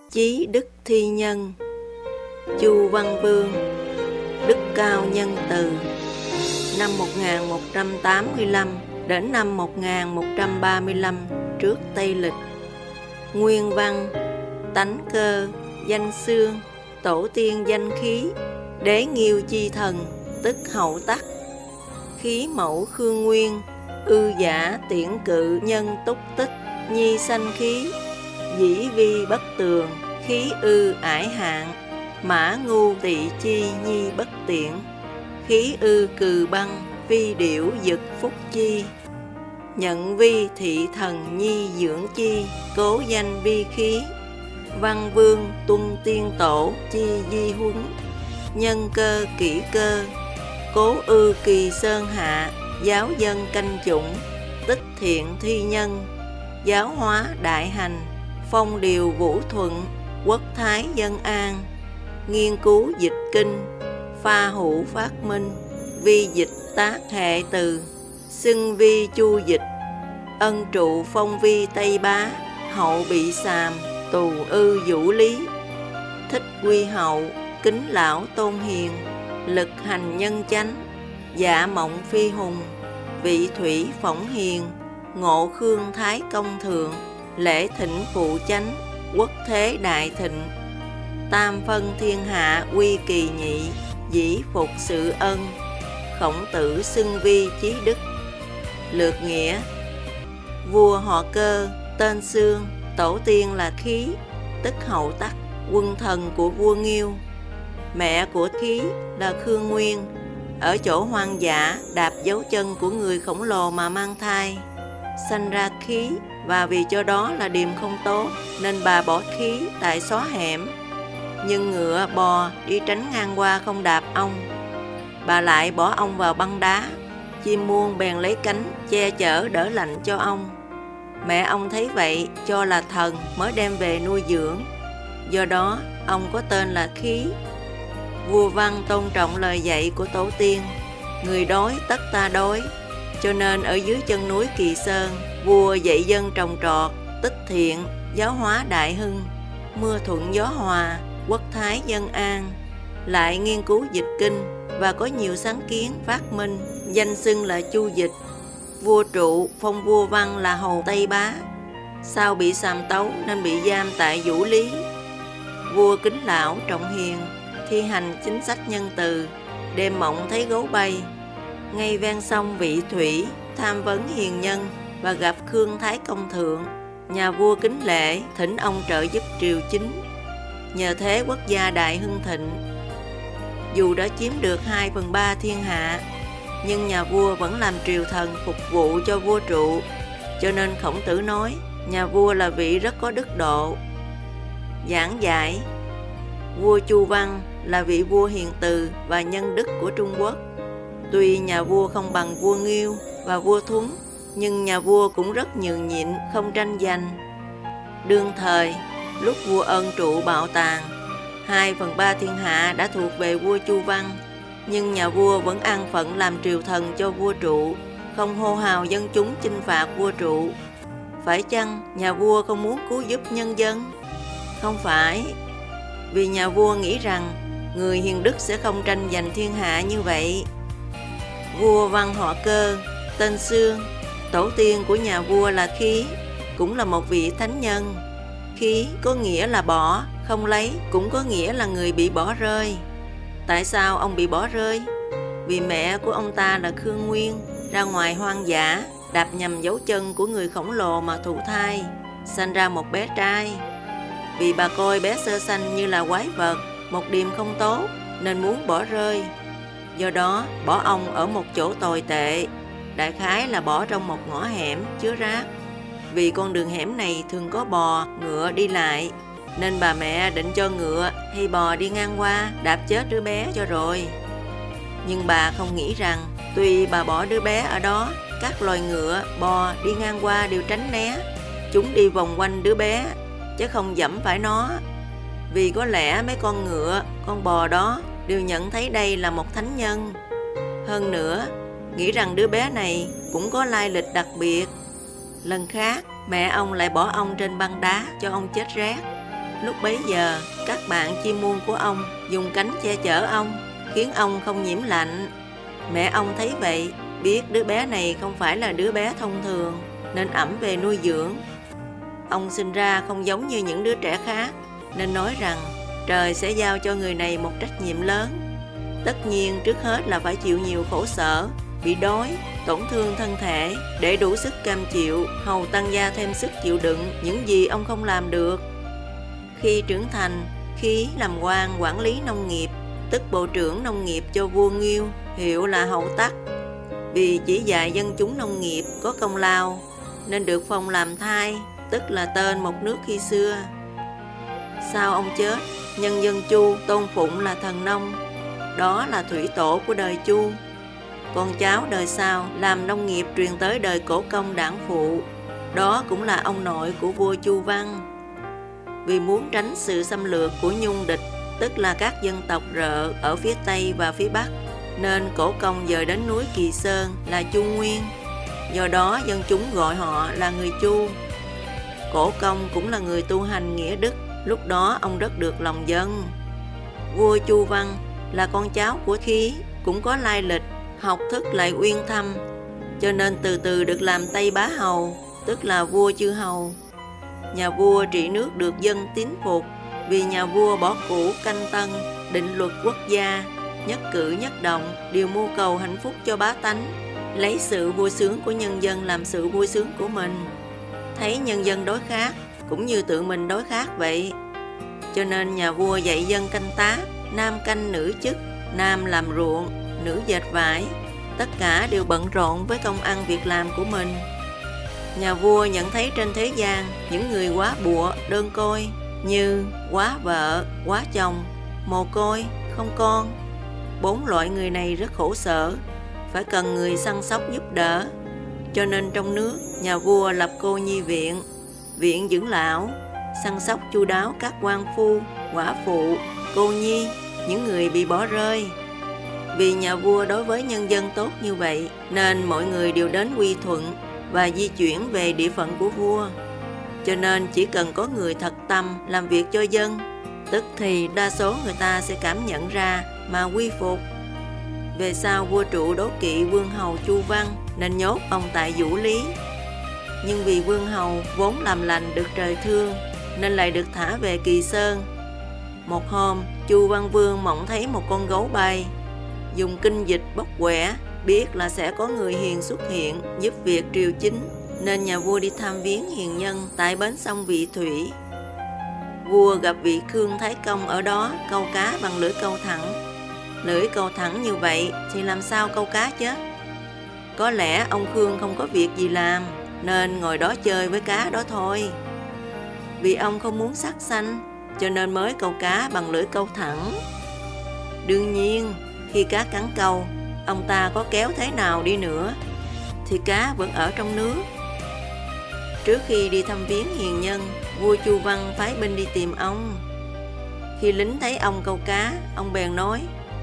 Chí đức thi nhân. Chu Văn Vương, đức cao nhân từ. Năm 1185 đến năm 1135 trước Tây Lịch. Nguyên văn: tánh cơ, danh xương, tổ tiên danh khí, đế nghiêu chi thần, tức hậu tắc. Khí mẫu khương nguyên, ư giả tiễn cự nhân túc tích, nhi sanh khí, dĩ vi bất tường, khí ư ải hạn, mã ngu tỵ chi nhi bất tiễn, khí ư cừ băng, vi điểu dực phúc chi. Nhận vi thị thần nhi dưỡng chi, cố danh vi khí. Văn vương tuân tiên tổ chi di huấn, nhân cơ kỷ cơ, cố ư kỳ sơn hạ, giáo dân canh chủng, tích thiện thi nhân, giáo hóa đại hành, phong điều vũ thuận, quốc thái dân an. Nghiên cứu dịch kinh, pha hữu phát minh, vi dịch tác hệ từ, xưng vi chu dịch. Ân trụ phong vi Tây Bá, hậu bị sàm, tù ư vũ lý. Thích quy hậu, kính lão tôn hiền, lực hành nhân chánh, dạ mộng phi hùng. Vị thủy phỏng hiền, ngộ khương thái công thượng, lễ thỉnh phụ chánh, quốc thế đại thịnh. Tam phân thiên hạ quy kỳ nhị, dĩ phục sự ân, khổng tử xưng vi chí đức. Lược nghĩa: vua họ Cơ, tên Xương, tổ tiên là Khí, tức hậu tắc, quân thần của vua Nghiêu. Mẹ của Khí là Khương Nguyên, ở chỗ hoang dã đạp dấu chân của người khổng lồ mà mang thai, sanh ra Khí, và vì cho đó là điềm không tốt nên bà bỏ Khí tại xó hẻm. Nhưng ngựa bò đi tránh ngang qua không đạp ong, bà lại bỏ ong vào băng đá. Chim muông bèn lấy cánh che chở đỡ lạnh cho ong. Mẹ ong thấy vậy cho là thần mới đem về nuôi dưỡng, do đó ong có tên là Khí. Vua Văn tôn trọng lời dạy của tổ tiên, người đói tất ta đói, cho nên ở dưới chân núi Kỳ Sơn, vua dạy dân trồng trọt, tích thiện, giáo hóa đại hưng, mưa thuận gió hòa, quốc thái dân an. Lại nghiên cứu dịch kinh và có nhiều sáng kiến phát minh, danh xưng là chu dịch. Vua Trụ phong vua Văn là hầu Tây Bá, sau bị sàm tấu nên bị giam tại Vũ Lý. Vua kính lão trọng hiền, thi hành chính sách nhân từ, đêm mộng thấy gấu bay. Ngay ven sông Vị Thủy tham vấn hiền nhân và gặp Khương Thái Công Thượng, nhà vua kính lễ thỉnh ông trợ giúp triều chính. Nhờ thế quốc gia đại hưng thịnh. Dù đã chiếm được 2/3 thiên hạ, nhưng nhà vua vẫn làm triều thần phục vụ cho vua Trụ, cho nên Khổng Tử nói nhà vua là vị rất có đức độ. Giảng giải: vua Chu Văn là vị vua hiền từ và nhân đức của Trung Quốc. Tuy nhà vua không bằng vua Nghiêu và vua Thuấn, nhưng nhà vua cũng rất nhường nhịn, không tranh giành. Đương thời, lúc vua Ân Trụ bạo tàn, 2/3 thiên hạ đã thuộc về vua Chu Văn, nhưng nhà vua vẫn an phận làm triều thần cho vua Trụ, không hô hào dân chúng chinh phạt vua Trụ. Phải chăng nhà vua không muốn cứu giúp nhân dân? Không phải, vì nhà vua nghĩ rằng người hiền đức sẽ không tranh giành thiên hạ như vậy. Vua Văn họ Cơ, tên Xương, tổ tiên của nhà vua là Khí, cũng là một vị thánh nhân. Khí có nghĩa là bỏ, không lấy, cũng có nghĩa là người bị bỏ rơi. Tại sao ông bị bỏ rơi? Vì mẹ của ông ta là Khương Nguyên ra ngoài hoang dã, đạp nhầm dấu chân của người khổng lồ mà thụ thai, sanh ra một bé trai. Vì bà coi bé sơ sanh như là quái vật, một điềm không tốt, nên muốn bỏ rơi. Do đó bỏ ông ở một chỗ tồi tệ, đại khái là bỏ trong một ngõ hẻm chứa rác. Vì con đường hẻm này thường có bò, ngựa đi lại, nên bà mẹ định cho ngựa hay bò đi ngang qua đạp chết đứa bé cho rồi. Nhưng bà không nghĩ rằng tuy bà bỏ đứa bé ở đó, các loài ngựa, bò đi ngang qua đều tránh né. Chúng đi vòng quanh đứa bé, chứ không dẫm phải nó. Vì có lẽ mấy con ngựa, con bò đó đều nhận thấy đây là một thánh nhân. Hơn nữa, nghĩ rằng đứa bé này cũng có lai lịch đặc biệt. Lần khác, mẹ ông lại bỏ ông trên băng đá cho ông chết rét. Lúc bấy giờ, các bạn chim muông của ông dùng cánh che chở ông, khiến ông không nhiễm lạnh. Mẹ ông thấy vậy, biết đứa bé này không phải là đứa bé thông thường, nên ẵm về nuôi dưỡng. Ông sinh ra không giống như những đứa trẻ khác, nên nói rằng trời sẽ giao cho người này một trách nhiệm lớn. Tất nhiên trước hết là phải chịu nhiều khổ sở, bị đói, tổn thương thân thể, để đủ sức cam chịu, hầu tăng gia thêm sức chịu đựng những gì ông không làm được. Khi trưởng thành, Khí làm quan quản lý nông nghiệp, tức bộ trưởng nông nghiệp cho vua Nghiêu, hiệu là Hậu Tắc. Vì chỉ dạy dân chúng nông nghiệp có công lao, nên được phong làm thai, tức là tên một nước khi xưa. Sau ông chết, nhân dân Chu tôn phụng là thần nông, đó là thủy tổ của đời Chu. Con cháu đời sau làm nông nghiệp truyền tới đời Cổ Công đản phụ, đó cũng là ông nội của vua Chu Văn. Vì muốn tránh sự xâm lược của Nhung địch, tức là các dân tộc Rợ ở phía Tây và phía Bắc, nên Cổ Công dời đến núi Kỳ Sơn là Chu Nguyên. Do đó dân chúng gọi họ là người Chu. Cổ Công cũng là người tu hành nghĩa đức, lúc đó ông rất được lòng dân. Vua Chu Văn là con cháu của Khí, cũng có lai lịch, học thức lại uyên thâm, cho nên từ từ được làm Tây Bá Hầu, tức là vua chư hầu. Nhà vua trị nước được dân tín phục, vì nhà vua bỏ cũ canh tân, định luật quốc gia, nhất cử nhất động đều mưu cầu hạnh phúc cho bá tánh, lấy sự vui sướng của nhân dân làm sự vui sướng của mình. Thấy nhân dân đói khát cũng như tự mình đói khát vậy, cho nên nhà vua dạy dân canh tác, nam canh nữ chức, nam làm ruộng, nữ dệt vải, tất cả đều bận rộn với công ăn việc làm của mình. Nhà vua nhận thấy trên thế gian những người quá bụa, đơn côi như quá vợ, quá chồng, mồ côi, không con. 4 loại người này rất khổ sở, phải cần người săn sóc giúp đỡ. Cho nên trong nước, nhà vua lập cô nhi viện, viện dưỡng lão, săn sóc chu đáo các quan phu, quả phụ, cô nhi, những người bị bỏ rơi. Vì nhà vua đối với nhân dân tốt như vậy, nên mọi người đều đến quy thuận và di chuyển về địa phận của vua. Cho nên chỉ cần có người thật tâm làm việc cho dân, tức thì đa số người ta sẽ cảm nhận ra mà quy phục. Về sau vua trụ đố kỵ vương hầu Chu Văn nên nhốt ông tại Vũ Lý. Nhưng vì vương hầu vốn làm lành được trời thương nên lại được thả về Kỳ Sơn. Một hôm, Chu Văn Vương mộng thấy một con gấu bay, dùng kinh dịch bóc quẻ, biết là sẽ có người hiền xuất hiện giúp việc triều chính, nên nhà vua đi thăm viếng hiền nhân tại bến sông Vị Thủy. Vua gặp vị Khương Thái Công ở đó câu cá bằng lưỡi câu thẳng. Lưỡi câu thẳng như vậy thì làm sao câu cá chứ? Có lẽ ông Khương không có việc gì làm nên ngồi đó chơi với cá đó thôi. Vì ông không muốn sát sanh cho nên mới câu cá bằng lưỡi câu thẳng. Đương nhiên, khi cá cắn câu, ông ta có kéo thế nào đi nữa thì cá vẫn ở trong nước. Trước khi đi thăm viếng hiền nhân, vua Chu Văn phái binh đi tìm ông. Khi lính thấy ông câu cá, ông bèn nói: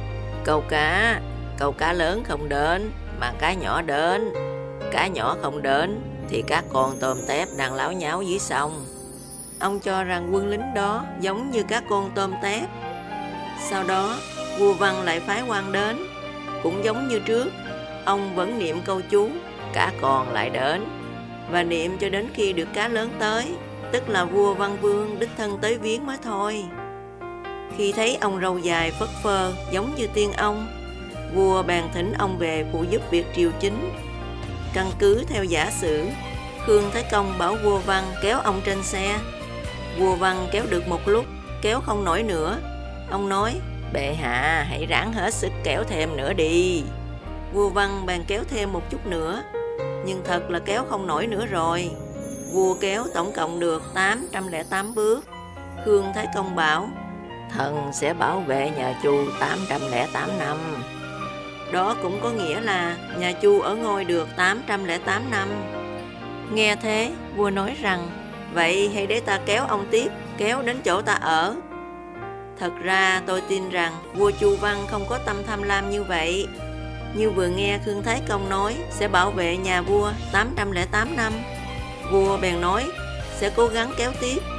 câu cá lớn không đến mà cá nhỏ đến. Cá nhỏ không đến thì các con tôm tép đang láo nháo dưới sông. Ông cho rằng quân lính đó giống như các con tôm tép. Sau đó vua Văn lại phái quan đến, cũng giống như trước, ông vẫn niệm câu chú cá con lại đến, và niệm cho đến khi được cá lớn tới, tức là vua Văn Vương đích thân tới viếng mới thôi. Khi thấy ông râu dài phất phơ giống như tiên ông, vua bèn thỉnh ông về phụ giúp việc triều chính. Căn cứ theo giả sử, Khương Thái Công bảo vua Văn kéo ông trên xe. Vua Văn kéo được một lúc, kéo không nổi nữa. Ông nói: bệ hạ hãy ráng hết sức kéo thêm nữa đi. Vua Văn bèn kéo thêm một chút nữa, nhưng thật là kéo không nổi nữa rồi. Vua kéo tổng cộng được 808 bước. Khương Thái Công bảo: thần sẽ bảo vệ nhà Chu 808 năm. Đó cũng có nghĩa là nhà Chu ở ngôi được 808 năm. Nghe thế, vua nói rằng: vậy hãy để ta kéo ông tiếp, kéo đến chỗ ta ở. Thật ra tôi tin rằng vua Chu Văn không có tâm tham lam như vậy. Như vừa nghe Khương Thái Công nói sẽ bảo vệ nhà vua 808 năm, vua bèn nói sẽ cố gắng kéo tiếp.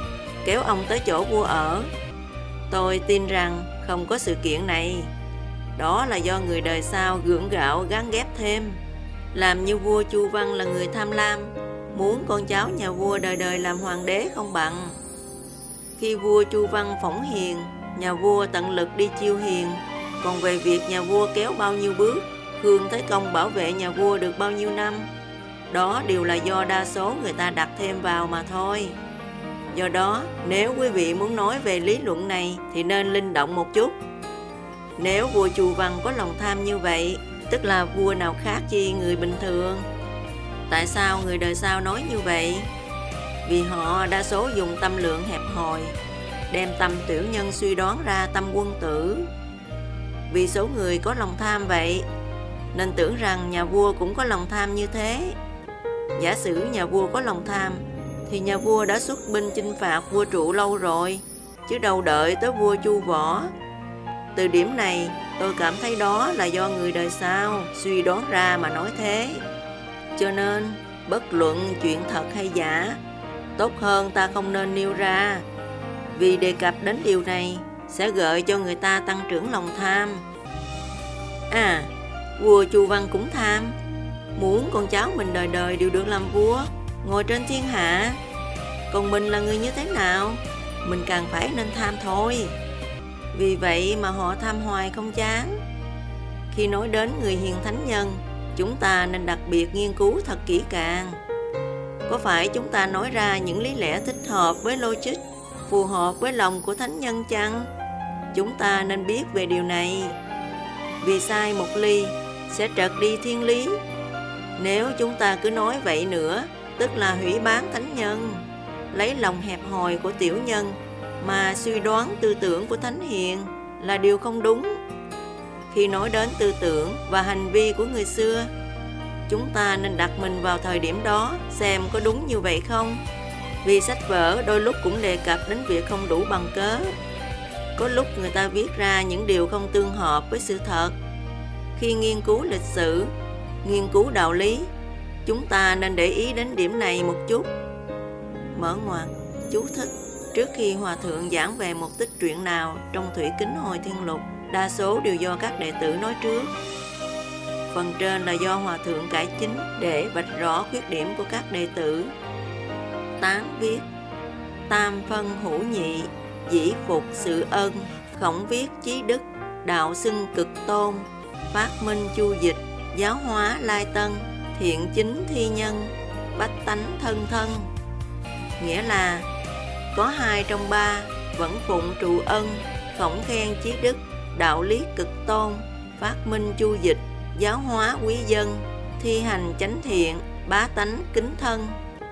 kéo ông tới chỗ vua ở. Tôi tin rằng không có sự kiện này. Đó là do người đời sau gượng gạo gán ghép thêm, làm như vua Chu Văn là người tham lam, muốn con cháu nhà vua đời đời làm hoàng đế không bằng. Khi vua Chu Văn phỏng hiền, nhà vua tận lực đi chiêu hiền. Còn về việc nhà vua kéo bao nhiêu bước, Khương Thái Công bảo vệ nhà vua được bao nhiêu năm, đó đều là do đa số người ta đặt thêm vào mà thôi. Do đó, nếu quý vị muốn nói về lý luận này thì nên linh động một chút. Nếu vua Chu Văn có lòng tham như vậy, tức là vua nào khác chi người bình thường. Tại sao người đời sau nói như vậy? Vì họ đa số dùng tâm lượng hẹp hòi, đem tâm tiểu nhân suy đoán ra tâm quân tử. Vì số người có lòng tham vậy, nên tưởng rằng nhà vua cũng có lòng tham như thế. Giả sử nhà vua có lòng tham, thì nhà vua đã xuất binh chinh phạt vua Trụ lâu rồi, chứ đâu đợi tới vua Chu Võ. Từ điểm này, tôi cảm thấy đó là do người đời sau suy đoán ra mà nói thế. Cho nên, bất luận chuyện thật hay giả, tốt hơn ta không nên nêu ra, vì đề cập đến điều này sẽ gợi cho người ta tăng trưởng lòng tham. À, vua Chu Văn cũng tham, muốn con cháu mình đời đời đều được làm vua, ngồi trên thiên hạ. Còn mình là người như thế nào, mình càng phải nên tham thôi. Vì vậy mà họ tham hoài không chán. Khi nói đến người hiền thánh nhân, chúng ta nên đặc biệt nghiên cứu thật kỹ càng. Có phải chúng ta nói ra những lý lẽ thích hợp với logic, phù hợp với lòng của thánh nhân chăng? Chúng ta nên biết về điều này. Vì sai một ly sẽ trật đi thiên lý. Nếu chúng ta cứ nói vậy nữa, tức là hủy bán thánh nhân, lấy lòng hẹp hòi của tiểu nhân mà suy đoán tư tưởng của thánh hiền là điều không đúng. Khi nói đến tư tưởng và hành vi của người xưa, chúng ta nên đặt mình vào thời điểm đó xem có đúng như vậy không. Vì sách vở đôi lúc cũng đề cập đến việc không đủ bằng cớ. Có lúc người ta viết ra những điều không tương hợp với sự thật. Khi nghiên cứu lịch sử, nghiên cứu đạo lý, chúng ta nên để ý đến điểm này một chút. Mở ngoặc, chú thích. Trước khi Hòa Thượng giảng về một tích truyện nào trong Thủy Kính Hồi Thiên Lục, đa số đều do các đệ tử nói trước. Phần trên là do Hòa Thượng cải chính để vạch rõ khuyết điểm của các đệ tử. Tán viết: tam phân hữu nhị, dĩ phục sự ân, khổng viết chí đức, đạo xưng cực tôn, phát minh chu dịch, giáo hóa lai tân, thiện chính thi nhân, bách tánh thân thân. Nghĩa là có 2 trong 3 vẫn phụng trụ ân, khổng khen chí đức, đạo lý cực tôn, phát minh chu dịch, giáo hóa quý dân, thi hành chánh thiện, bá tánh kính thân.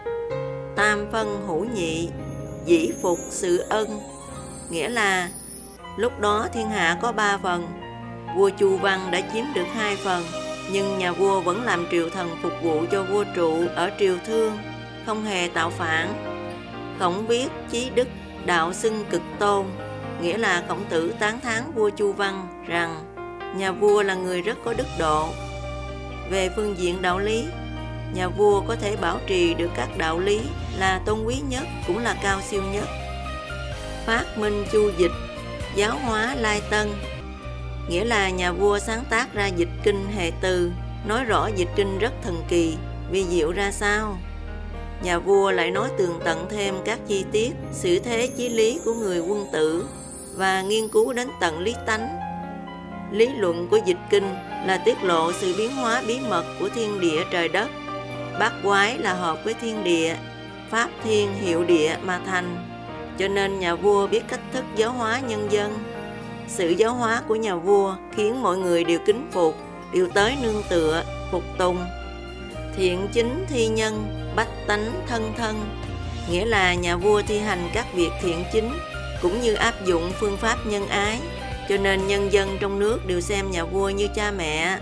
Tam phân hữu nhị, dĩ phục sự ân. Nghĩa là lúc đó thiên hạ có 3 phần, vua Chu Văn đã chiếm được 2 phần, nhưng nhà vua vẫn làm triều thần phục vụ cho vua Trụ ở triều Thương, không hề tạo phản. Khổng viết chí đức, đạo xưng cực tôn. Nghĩa là Khổng Tử tán thán vua Chu Văn rằng nhà vua là người rất có đức độ. Về phương diện đạo lý, nhà vua có thể bảo trì được các đạo lý là tôn quý nhất, cũng là cao siêu nhất. Phát minh chu dịch, giáo hóa lai tân. Nghĩa là nhà vua sáng tác ra dịch kinh hệ từ, nói rõ dịch kinh rất thần kỳ, vi diệu ra sao. Nhà vua lại nói tường tận thêm các chi tiết, xử thế chí lý của người quân tử và nghiên cứu đến tận lý tánh. Lý luận của dịch kinh là tiết lộ sự biến hóa bí mật của thiên địa trời đất. Bát quái là hợp với thiên địa, pháp thiên hiệu địa mà thành. Cho nên nhà vua biết cách thức giáo hóa nhân dân. Sự giáo hóa của nhà vua khiến mọi người đều kính phục, đều tới nương tựa, phục tùng. Thiện chính thi nhân, bách tánh thân thân. Nghĩa là nhà vua thi hành các việc thiện chính, cũng như áp dụng phương pháp nhân ái, cho nên nhân dân trong nước đều xem nhà vua như cha mẹ.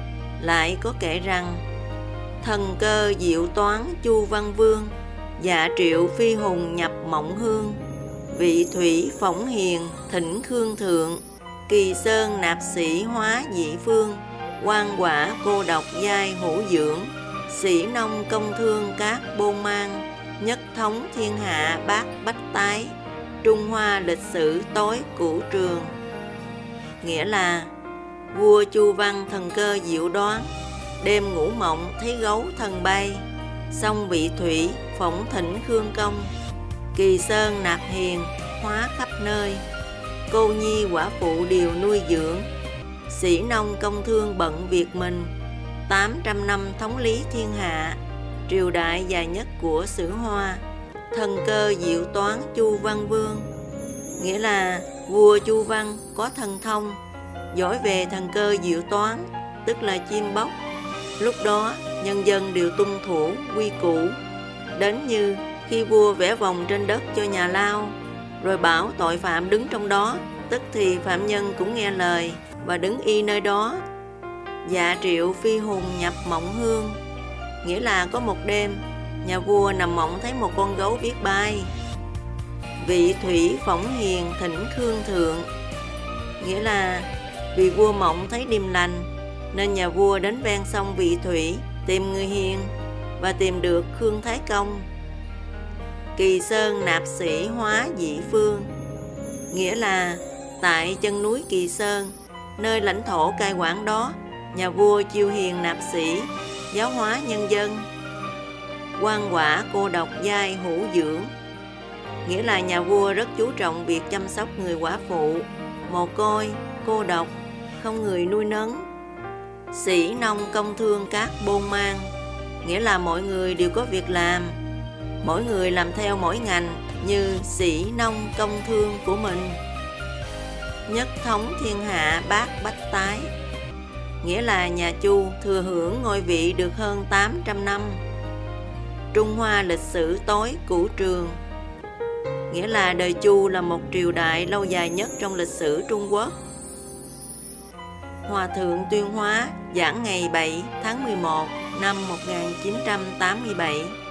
Lại có kể rằng: thần cơ diệu toán Chu Văn Vương, dạ triệu phi hùng nhập mộng hương, vị thủy phỏng hiền thỉnh khương thượng, kỳ sơn nạp sĩ hóa dị phương, quan quả cô độc giai hữu dưỡng, sĩ nông công thương cát bôn mang, nhất thống thiên hạ bát bách tái. Trung Hoa lịch sử tối cửu trường, nghĩa là vua Chu Văn thần cơ diệu đoán, đêm ngủ mộng thấy gấu thần bay, xong vị thủy phỏng thỉnh Khương Công, Kỳ Sơn nạp hiền hóa khắp nơi, cô nhi quả phụ đều nuôi dưỡng, sĩ nông công thương bận việc mình, 800 năm thống lý thiên hạ, triều đại dài nhất của Sử Hoa, thần cơ diệu toán Chu Văn Vương, nghĩa là vua Chu Văn có thần thông, giỏi về thần cơ diệu toán, tức là chim bóc. Lúc đó nhân dân đều tuân thủ quy củ, đến như khi vua vẽ vòng trên đất cho nhà lao, rồi bảo tội phạm đứng trong đó, tức thì phạm nhân cũng nghe lời và đứng y nơi đó. Dạ triệu phi hùng nhập mộng hương, nghĩa là có một đêm nhà vua nằm mộng thấy một con gấu biết bay. Vị thủy phỏng hiền thỉnh Khương thượng, nghĩa là vì vua mộng thấy điềm lành nên nhà vua đến ven sông Vị Thủy tìm người hiền và tìm được Khương Thái Công. Kỳ Sơn nạp sĩ hóa dị phương, nghĩa là tại chân núi Kỳ Sơn, nơi lãnh thổ cai quản đó, nhà vua chiêu hiền nạp sĩ, giáo hóa nhân dân. Quan quả cô độc giai hữu dưỡng, nghĩa là nhà vua rất chú trọng việc chăm sóc người quả phụ, mồ côi, cô độc, không người nuôi nấng. Sĩ nông công thương các bôn mang, nghĩa là mọi người đều có việc làm, mỗi người làm theo mỗi ngành như sĩ nông công thương của mình. Nhất thống thiên hạ bát bách tái, nghĩa là nhà Chu thừa hưởng ngôi vị được hơn 800 năm. Trung Hoa lịch sử tối cửu trường, nghĩa là đời Chu là một triều đại lâu dài nhất trong lịch sử Trung Quốc. Hòa thượng Tuyên Hóa giảng ngày 7 tháng 11 năm 1987.